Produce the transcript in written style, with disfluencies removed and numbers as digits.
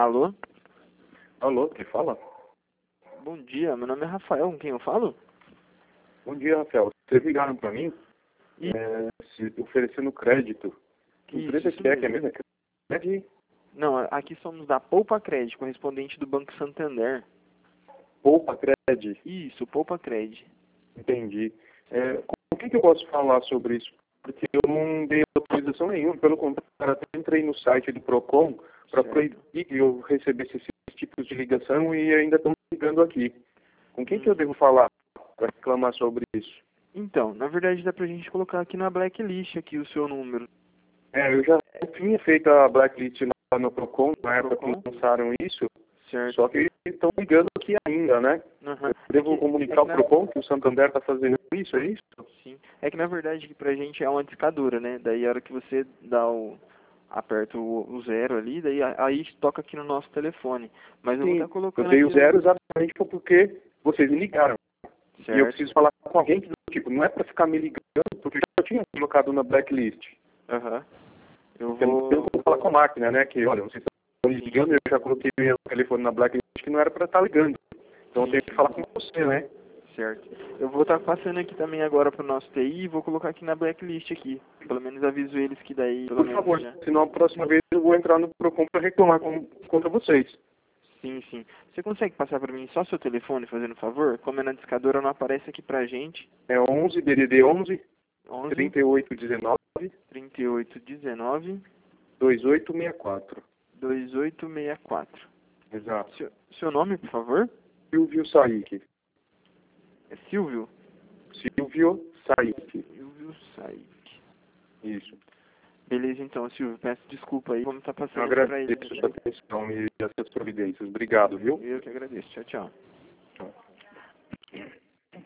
Alô? Alô, quem fala? Bom dia, meu nome é Rafael, com quem eu falo? Bom dia, Rafael. Vocês ligaram para mim se oferecendo crédito. Que empresa Isso que é mesmo. mesmo? É de Não, aqui somos da Poupa Cred, correspondente do Banco Santander. Poupa Cred? Isso, Poupa Cred. Entendi. Com quem que eu posso falar sobre isso? Porque eu não dei autorização nenhuma. Pelo contrário, até entrei no site do Procon para proibir que eu recebesse esses tipos de ligação e ainda estão ligando aqui. Com quem que eu devo falar para reclamar sobre isso? Então, na verdade dá pra gente colocar aqui na blacklist aqui o seu número. Eu já tinha feito a blacklist lá no Procon, na época Procon? que lançaram isso, Certo. só que eles estão ligando aqui ainda, né? Uhum. Eu devo comunicar ao Procon que o Santander está fazendo isso, é isso? Sim. É que na verdade que pra gente é uma discadora, né? Daí a hora que você dá aperta o zero ali, daí aí toca aqui no nosso telefone. Mas eu vou Sim, estar eu colocando dei aqui o zero exatamente porque vocês me ligaram. E eu certo. preciso falar com alguém que, tipo, não é para ficar me ligando, porque eu já tinha colocado na blacklist. Aham. Eu Eu vou... vou falar com a máquina, né? Que, olha, vocês estão me ligando, eu já coloquei o telefone na blacklist que não era para estar ligando. Então eu tenho que falar com você, né? Certo. Eu vou estar passando aqui também agora pro nosso TI e vou colocar aqui na blacklist aqui. Pelo menos aviso eles que daí... Por favor, senão a próxima vez eu vou entrar no Procon para reclamar contra vocês. Sim, sim. Você consegue passar para mim só seu telefone, fazendo favor? Como é na discadora, não aparece aqui pra gente. É 11 DDD 11 11 3819 3819 2864. 2864. Exato. Seu nome, por favor? Silvio Saik. É Silvio? Silvio Saik. Silvio Saik. Isso. Beleza, então, Silvio. Peço desculpa aí. Vamos estar Eu passando aqui pra agradeço eles. a sua atenção e as suas providências. Obrigado, viu? Eu que agradeço. Tchau, tchau. Tchau.